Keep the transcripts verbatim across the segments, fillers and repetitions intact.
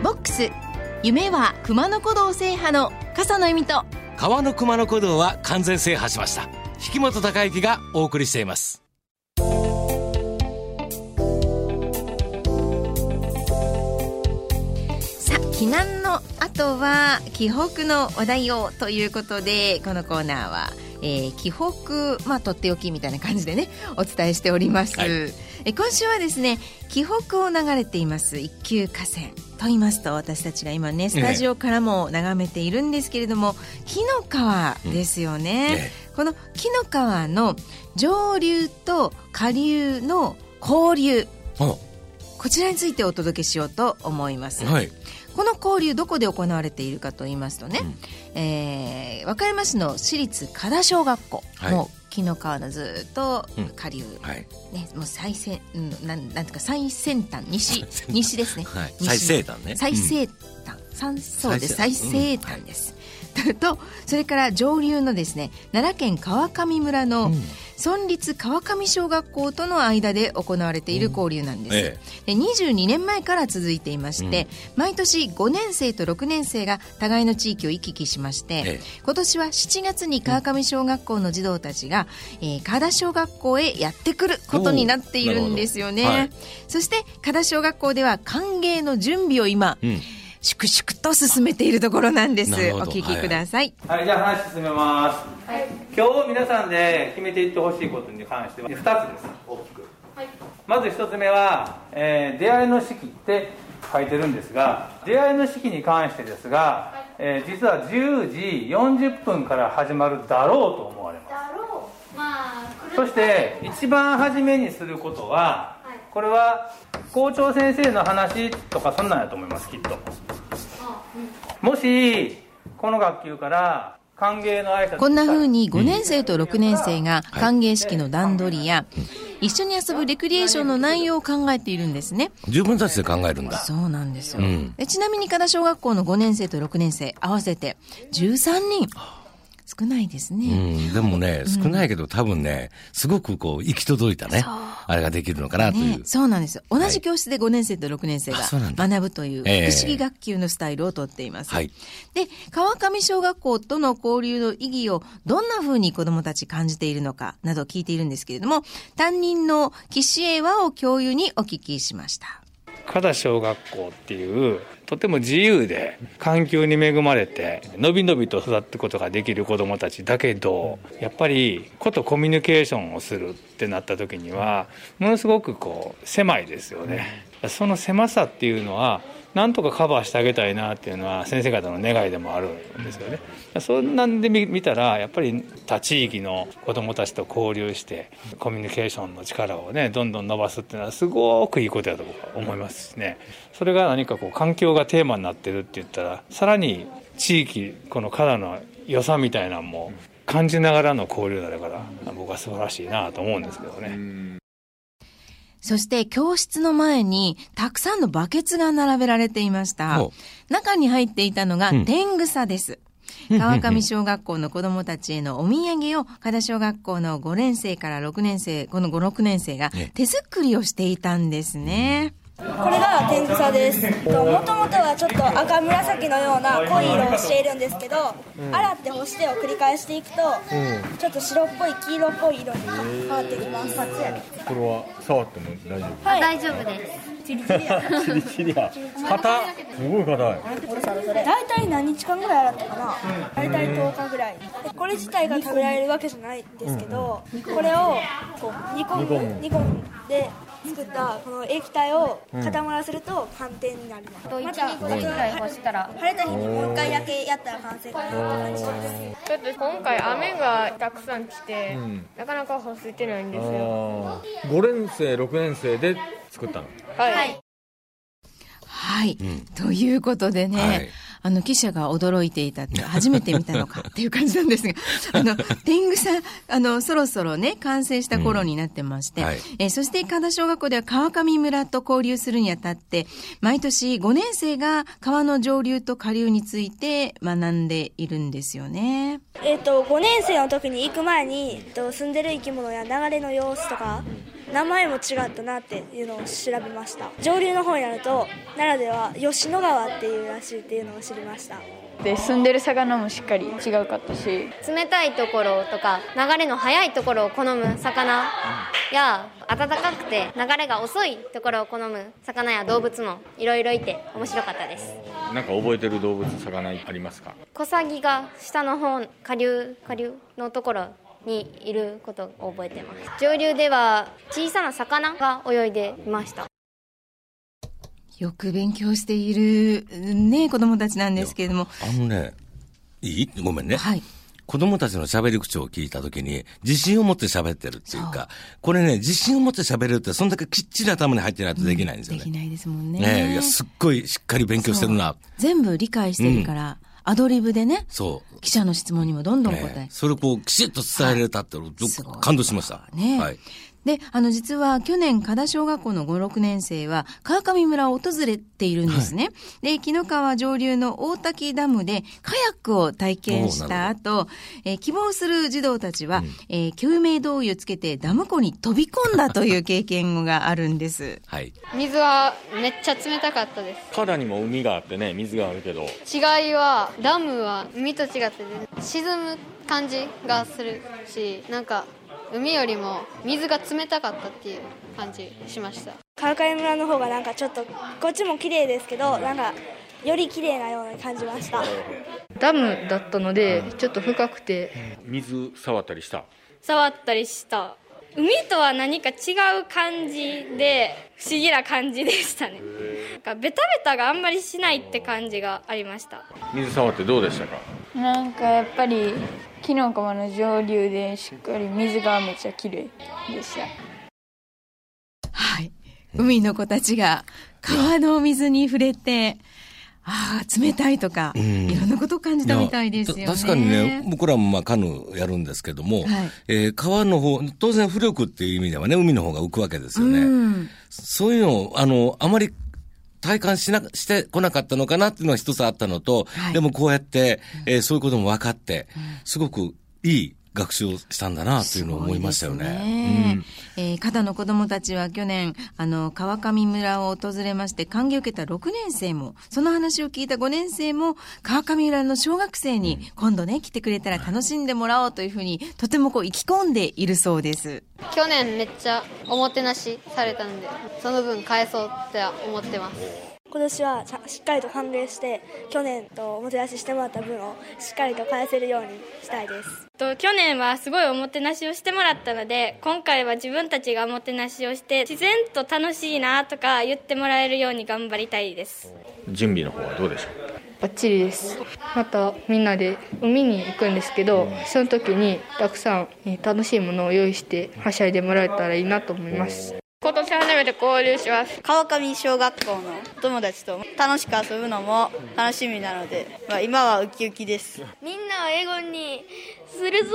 ボックス、夢は熊野古道制覇の笠野由美と川の熊野古道は完全制覇しました。引本孝之がお送りしています。 避難の後は紀北の話題をということで、このコーナーは、えー、紀北、まあ、とっておきみたいな感じでねお伝えしております、はい、え今週はですね、紀北を流れています一級河川と言いますと、私たちが今ねスタジオからも眺めているんですけれども、紀の川ですよね、うんね、この紀の川の上流と下流の交流、こちらについてお届けしようと思います、はい。この交流どこで行われているかと言いますとね、うんえー、和歌山市の市立加田小学校、はい、もう紀の川のずっと下流、うんはいね、もう最先、うん、なんなんていうか最先端西西ですね、 はい、最西端ね最西端、うん、そうです最西端です、うんはい、とそれから上流のですね奈良県川上村の、うん村立川上小学校との間で行われている交流なんです、うんええ、でにじゅうにねんまえから続いていまして、うん、毎年ごねん生とろくねん生が互いの地域を行き来しまして、ええ、今年はしちがつに川上小学校の児童たちが、うんえー、加田小学校へやってくることになっているんですよね、はい、そして加田小学校では歓迎の準備を今、うん粛々と進めているところなんです。お聞きください。 はい、はい、じゃあ話進めます、はい、今日皆さんで決めていってほしいことに関してはふたつです。大きく、はい、まずひとつめは、えー、出会いの式って書いてるんですが、出会いの式に関してですが、はいえー、実はじゅうじよんじゅっぷんから始まるだろうと思われます。だろう、まあ、そして一番初めにすることは、はい、これは校長先生の話とかそんなんやと思います。きっともしこの学級から歓迎の挨拶、 こんな風にごねん生とろくねん生が歓迎式の段取りや一緒に遊ぶレクリエーションの内容を考えているんですね。 自分たちで考えるんだ。 そうなんですよ、うん、でちなみに加田小学校のごねん生とろくねん生合わせてじゅうさんにん、少ないですね、 うん、でもね、うん、少ないけど多分ねすごくこう行き届いたねあれができるのかなという、 ね、そうなんですよ。同じ教室でごねん生とろくねん生が学ぶという不思議学級のスタイルをとっています、えー、で川上小学校との交流の意義をどんな風に子どもたち感じているのかなど聞いているんですけれども、担任の岸江和を教諭にお聞きしました。 加田小学校っていうとても自由で環境に恵まれてのびのびと育っていくことができる子どもたちだけど、やっぱり子とコミュニケーションをするってなった時にはものすごくこう狭いですよね。その狭さっていうのはなんとかカバーしてあげたいなっていうのは先生方の願いでもあるんですよね。そんなんで見たらやっぱり他地域の子どもたちと交流してコミュニケーションの力をねどんどん伸ばすっていうのはすごくいいことだと思いますしね。それが何かこう環境がテーマになってるって言ったらさらに地域この加田の良さみたいなのも感じながらの交流だから僕は素晴らしいなと思うんですけどね。 そして教室の前にたくさんのバケツが並べられていました。中に入っていたのが天草です、うん、川上小学校の子どもたちへのお土産を加田小学校のごねん生からろくねん生、このご、ろくねん生が手作りをしていたんですね。 これが天草です。もともとはちょっと赤紫のような濃い色をしているんですけど、うん、洗って干してを繰り返していくと、うん、ちょっと白っぽい黄色っぽい色に変わってきます。これは触っても大丈夫？ はい、大丈夫です。チリチリやチリチリや硬すごい硬い。 大体何日間ぐらい洗ったかな、大体とおかぐらい。これ自体が食べられるわけじゃないんですけど、うん、これをこう煮込む煮込んで作ったこの液体を固まらせると寒天になります、うん、またいちにちぐらい干したら晴れた日にもう一回だけやったら完成かなと感じます。 ちょっと今回雨がたくさん来て、うん、なかなか干せてないんですよ。 ごねん生ろくねん生で作ったの？ はい、はいはい、うん、ということでね、はい、あの記者が驚いていたって初めて見たのかっていう感じなんですがあの天草あのそろそろね完成した頃になってまして、うんはいえー、そして加田小学校では川上村と交流するにあたって毎年ごねん生が川の上流と下流について学んでいるんですよね。 えーと、ごねん生の時に行く前に、えーと、住んでる生き物や流れの様子とか名前も違ったなっていうのを調べました。上流の方になると奈良では吉野川っていうらしいっていうのを知りました。 で住んでる魚もしっかり違うかったし、 冷たいところとか流れの速いところを好む魚や、暖かくて流れが遅いところを好む魚や動物もいろいろいて面白かったです。 なんか覚えてる動物魚ありますか？ コサギが下の方下流下流のところにいることを覚えてます。上流では小さな魚が泳いでいました。 よく勉強しているね子供たちなんですけれども、 あのね、いい？ごめんね。 はい。 子供たちの喋り口を聞いたときに自信を持って喋ってるっていうか、これね、自信を持って喋れるってそんだけきっちり頭に入ってないとできないんですよね。 うん、できないですもんね。 ねえ、いや、すっごいしっかり勉強してるな。 全部理解してるから、うん、アドリブでね、 そう。 記者の質問にもどんどん答え、 ね、それをこう、きちっと伝えられたって、はい、感動しました。 ね。 はい。 で、あの、実は去年、加田小学校のご、ろくねん生は、川上村を訪れているんですね。はい、で、紀の川上流の大滝ダムで、カヤックを体験した後、えー、希望する児童たちは、うん、えー、救命胴衣をつけてダム湖に飛び込んだという経験があるんです。 はい。 水はめっちゃ冷たかったです。 川にも海があってね、水があるけど。 違いは、ダムは海と違って、沈む感じがするし、なんか、海よりも水が冷たかったっていう感じしました。 川上村の方がなんかちょっとこっちも綺麗ですけど、なんかより綺麗なように感じました。 ダムだったのでちょっと深くて、 水触ったりした？ 触ったりした。海とは何か違う感じで不思議な感じでしたね。なんかベタベタがあんまりしないって感じがありました。 水触ってどうでしたか？ なんかやっぱり紀の川の上流でしっかり水がめっちゃ綺麗でした。 はい、海の子たちが川の水に触れて、ああ冷たいとか、うん、いろんなことを感じたみたいですよね。 確かにね、僕らもまあカヌーやるんですけども、はい、えー、川の方、当然浮力っていう意味ではね、海の方が浮くわけですよね。うん、そういうのをあのあまり体感しなしてこなかったのかなっていうのが一つあったのと、はい、でもこうやって、えー、そういうことも分かって、うん、すごくいい学習をしたんだなというのを思いましたよね。 ね、うん、えー、加田の子どもたちは去年あの川上村を訪れまして歓迎を受けたろくねん生も、その話を聞いたごねん生も川上村の小学生に今度ね来てくれたら楽しんでもらおうというふうにとてもこう意気込んでいるそうです。 去年めっちゃおもてなしされたんで、その分返そうって思ってます。 今年はしっかりと歓迎して去年とおもてなししてもらった分をしっかりと返せるようにしたいです。 と去年はすごいおもてなしをしてもらったので、今回は自分たちがおもてなしをして自然と楽しいなとか言ってもらえるように頑張りたいです。 準備の方はどうでしょう？ バッチリです。またみんなで海に行くんですけど、その時にたくさん楽しいものを用意してはしゃいでもらえたらいいなと思います。 今年初めて交流します。 川上小学校の友達と楽しく遊ぶのも楽しみなので、まあ、今はウキウキです。 みんなを英語にするぞ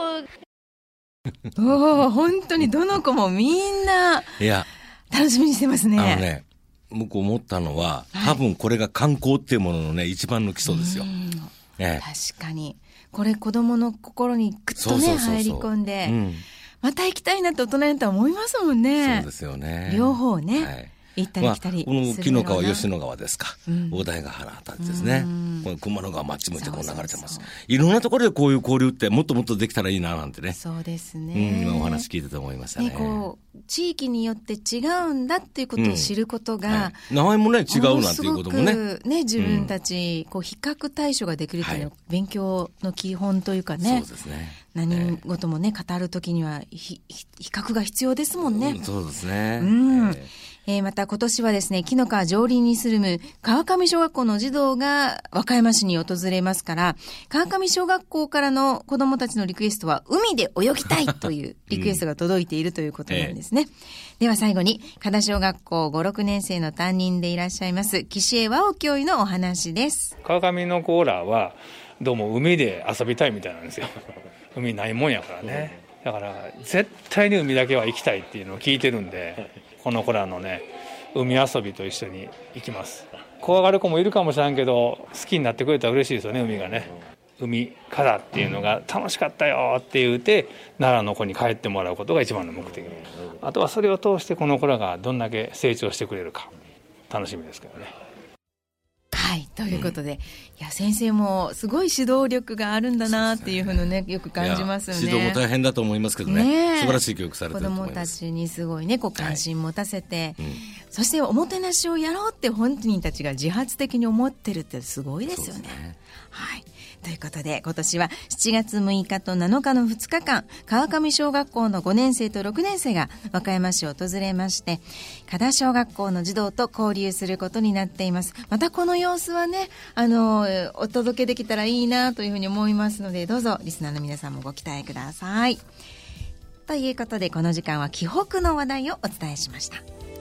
ー。おー、本当にどの子もみんないや楽しみにしてますね。 あのね、僕思ったのは、多分これが観光っていうもののね一番の基礎ですよ。 ええ、確かにこれ子供の心にグッとね入り込んで、うん、また行きたいなって大人になったら思いますもんね。 そうですよね。 両方ね、はい、行ったり来たりする、 まあ、この紀の川吉野川ですか、うん、大台ヶ原あたりですね、この熊野川まっち向いてこう流れてます。そうそうそう、いろんなところでこういう交流ってもっともっとできたらいいななんてね。 そうですね、 うん、今お話聞いてて思いましたね。 ね、こう地域によって違うんだっていうことを知ることが、うん、はい、 名前もね違うなんていうこともね、 ね、自分たち、うん、こう比較対象ができるというのは、はい、勉強の基本というかね。 そうですね。 何事もね、語るときには比較が必要ですもんね。 うん、そうですね。 うん、えーえー、また今年はですね、紀の川上流に住む川上小学校の児童が和歌山市に訪れますから、川上小学校からの子どもたちのリクエストは海で泳ぎたいというリクエストが届いているということなんですね。うん、えー、では最後に加田小学校ご、ろくねん生の担任でいらっしゃいます岸江和夫教諭のお話です。 川上の子らはどうも海で遊びたいみたいなんですよ。海ないもんやからね。だから絶対に海だけは行きたいっていうのを聞いてるんで、この子らのね海遊びと一緒に行きます。怖がる子もいるかもしれんけど、好きになってくれたら嬉しいですよね、海がね。 海からっていうのが楽しかったよって言うて奈良の子に帰ってもらうことが一番の目的。あとはそれを通してこの子らがどんだけ成長してくれるか楽しみですけどね。 はいということで、うん、いや先生もすごい指導力があるんだなっていうふうにねよく感じますよね。 指導も大変だと思いますけど ね, ね素晴らしい教育されてると思います。子どもたちにすごいねこう関心持たせて、はいうん、そしておもてなしをやろうって本人たちが自発的に思ってるってすごいですよね。はいということで今年はしちがつむいかとなのかのふつかかん川上小学校のごねんせいとろくねんせいが和歌山市を訪れまして加田小学校の児童と交流することになっています。またこの様子はねあのお届けできたらいいなというふうに思いますのでどうぞリスナーの皆さんもご期待ください。ということでこの時間は紀北の話題をお伝えしました。